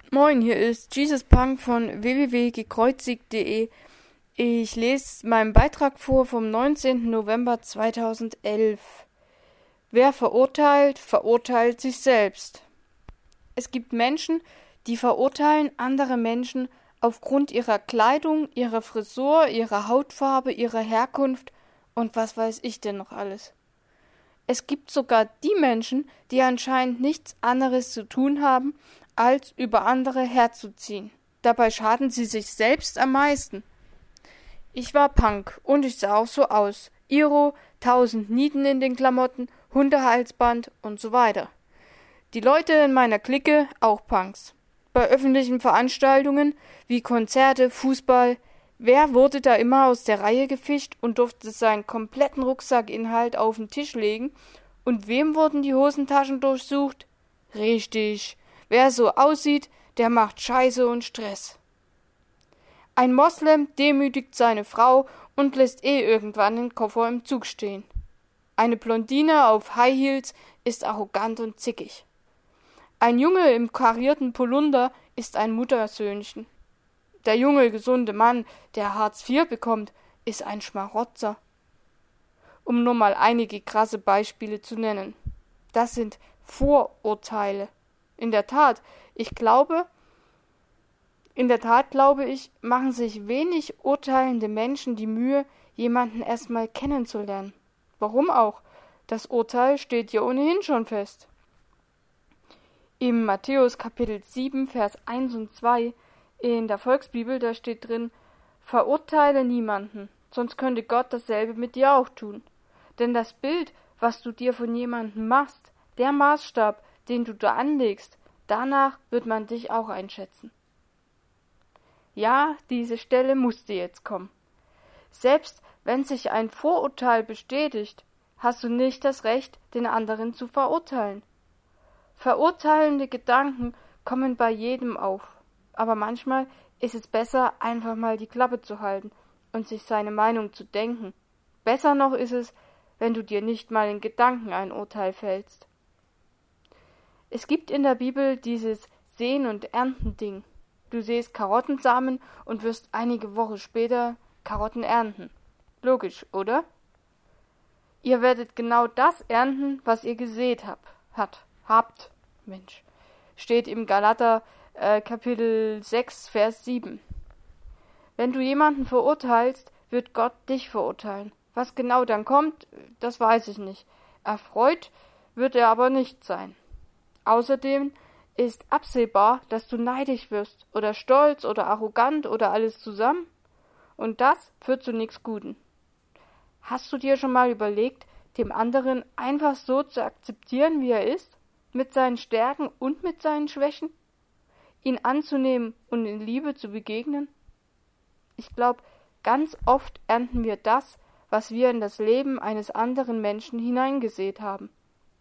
Moin, hier ist Jesus Punk von www.gekreuzigt.de. Ich lese meinen Beitrag vor vom 19. November 2011. Wer verurteilt, verurteilt sich selbst. Es gibt Menschen, die verurteilen andere Menschen aufgrund ihrer Kleidung, ihrer Frisur, ihrer Hautfarbe, ihrer Herkunft und was weiß ich denn noch alles. Es gibt sogar die Menschen, die anscheinend nichts anderes zu tun haben, als über andere herzuziehen. Dabei schaden sie sich selbst am meisten. Ich war Punk und ich sah auch so aus. Iro, 1000 Nieten in den Klamotten, Hundehalsband und so weiter. Die Leute in meiner Clique auch Punks. Bei öffentlichen Veranstaltungen wie Konzerte, Fußball, wer wurde da immer aus der Reihe gefischt und durfte seinen kompletten Rucksackinhalt auf den Tisch legen? Und wem wurden die Hosentaschen durchsucht? Richtig. Wer so aussieht, der macht Scheiße und Stress. Ein Moslem demütigt seine Frau und lässt irgendwann den Koffer im Zug stehen. Eine Blondine auf High Heels ist arrogant und zickig. Ein Junge im karierten Polunder ist ein Muttersöhnchen. Der junge, gesunde Mann, der Hartz IV bekommt, ist ein Schmarotzer. Um nur mal einige krasse Beispiele zu nennen. Das sind Vorurteile. In der Tat glaube ich, machen sich wenig urteilende Menschen die Mühe, jemanden erstmal kennenzulernen. Warum auch? Das Urteil steht ja ohnehin schon fest. Im Matthäus Kapitel 7, Vers 1 und 2 in der Volksbibel, da steht drin: Verurteile niemanden, sonst könnte Gott dasselbe mit dir auch tun. Denn das Bild, was du dir von jemandem machst, der Maßstab, den du da anlegst, danach wird man dich auch einschätzen. Ja, diese Stelle musste jetzt kommen. Selbst wenn sich ein Vorurteil bestätigt, hast du nicht das Recht, den anderen zu verurteilen. Verurteilende Gedanken kommen bei jedem auf, aber manchmal ist es besser, einfach mal die Klappe zu halten und sich seine Meinung zu denken. Besser noch ist es, wenn du dir nicht mal in Gedanken ein Urteil fällst. Es gibt in der Bibel dieses Säen- und Ernten-Ding. Du säst Karottensamen und wirst einige Wochen später Karotten ernten. Logisch, oder? Ihr werdet genau das ernten, was ihr gesät habt. Steht im Galater Kapitel 6, Vers 7. Wenn du jemanden verurteilst, wird Gott dich verurteilen. Was genau dann kommt, das weiß ich nicht. Erfreut wird er aber nicht sein. Außerdem ist absehbar, dass du neidisch wirst oder stolz oder arrogant oder alles zusammen. Und das führt zu nichts Guten. Hast du dir schon mal überlegt, dem anderen einfach so zu akzeptieren, wie er ist? Mit seinen Stärken und mit seinen Schwächen? Ihn anzunehmen und in Liebe zu begegnen? Ich glaube, ganz oft ernten wir das, was wir in das Leben eines anderen Menschen hineingesät haben.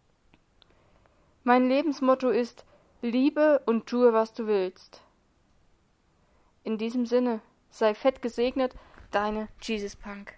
Mein Lebensmotto ist: Liebe und tue, was du willst. In diesem Sinne, sei fett gesegnet, deine Jesus Punk.